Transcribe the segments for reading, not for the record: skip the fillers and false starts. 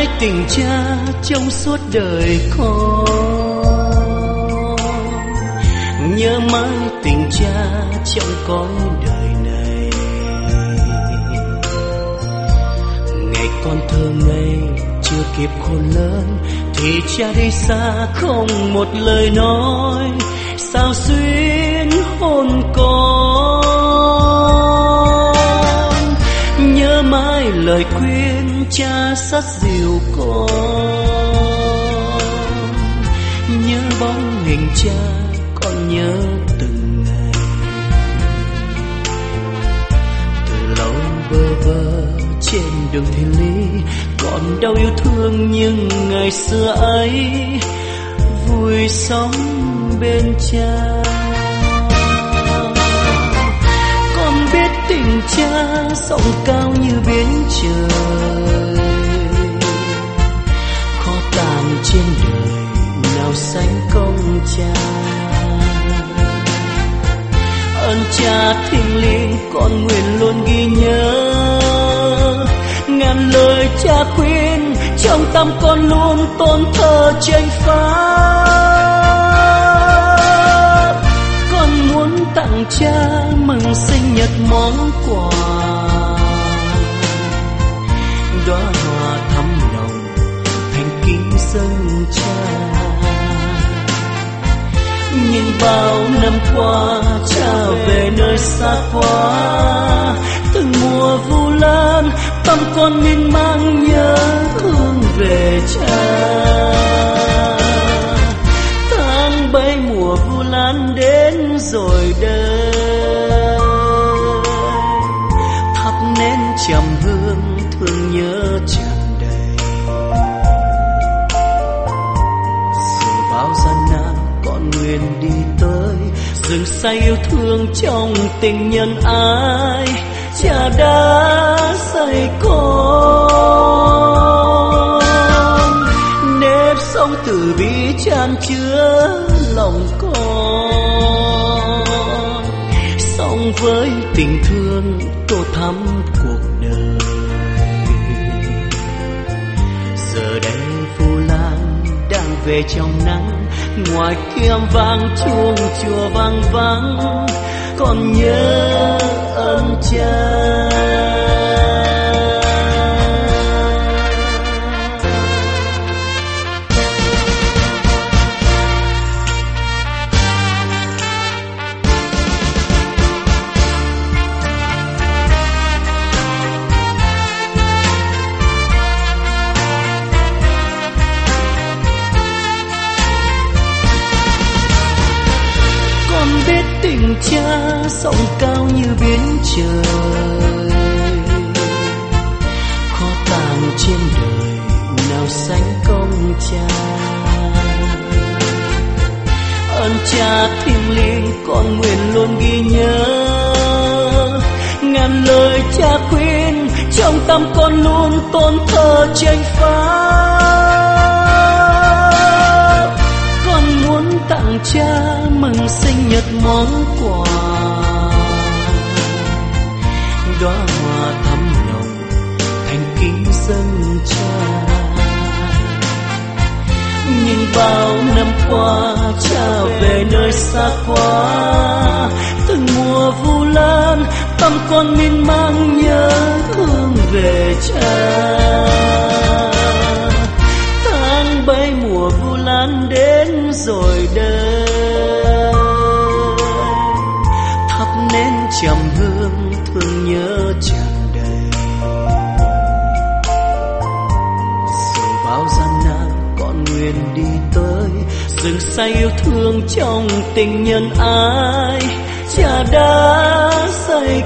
mãi tình cha trong suốt đời con, nhớ mãi tình cha trong cõi đời này. Ngày con thơ ngây chưa kịp khôn lớn thì cha đi xa không một lời nói, sao xuyến hôn con. Nhớ mãi lời khuyên cha sát dìu con, nhớ bóng hình cha con nhớ từng ngày. Từ lâu bơ vơ trên đường thiên lý, còn đâu yêu thương nhưng ngày xưa ấy vui sống bên cha. Con biết tình cha sóng cao như biển trời, khó tàn trên đời nào sánh công cha. Ơn cha thiêng liêng con nguyện luôn ghi nhớ, ngàn lời cha khuyên trong tâm con luôn tôn thờ chánh pháp. Con muốn tặng cha mừng sinh nhật món quà, đóa hoa thắm nồng thành kính dâng cha. Nhưng bao năm qua cha về nơi xa quá, từng mùa vu lan tâm con miên man nhớ thương về cha. Tháng bảy mùa vu lan đến rồi đây, thắp nén trầm hương thương nhớ tràn đầy. Dù bao gian nan con nguyện đi tới, rừng say yêu thương trong tình nhân ái cha đã dạy con. Nếp sống từ bi chan chứa lòng con, sống với tình thương tô thắm cuộc đời. Giờ đây Vu Lan đang về trong nắng, ngoài kia vang chuông chùa vang vắng, còn nhớ ơn cha. Biết tình cha sóng cao như biển trời, khó tàn trên đời nào sánh công cha. Ơn cha thiêng liêng con nguyện luôn ghi nhớ, ngàn lời cha khuyên trong tâm con luôn tôn thờ chánh pháp. Con muốn tặng cha mừng sinh nhật món quà, đóa hoa thắm nồng thành kính dâng cha. Nhưng bao năm qua cha về nơi xa quá, từng mùa vu lan tâm con miên man nhớ thương về cha. Tháng bảy mùa vu lan đến rồi đây, thắp nén trầm hương thương nhớ tràn đầy. Dù bao gian nan con nguyện đi tới, rừng say yêu thương trong tình nhân ái cha đã dạy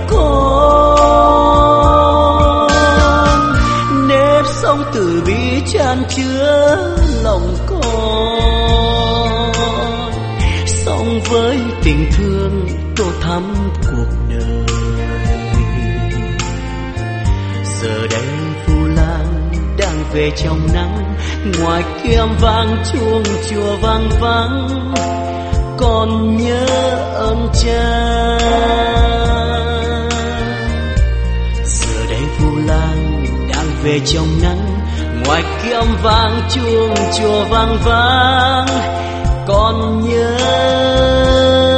con. Nếp sống từ bi chan chứa lòng con, sống với tình thương tô thắm cuộc đời. Giờ đây Vu Lan đang về trong nắng, ngoài kia vang chuông chùa vang vắng, còn nhớ ơn cha. Giờ đây Vu Lan đang về trong nắng, ngoài ngoài kiệu vang chuông chùa vang vang con nhớ.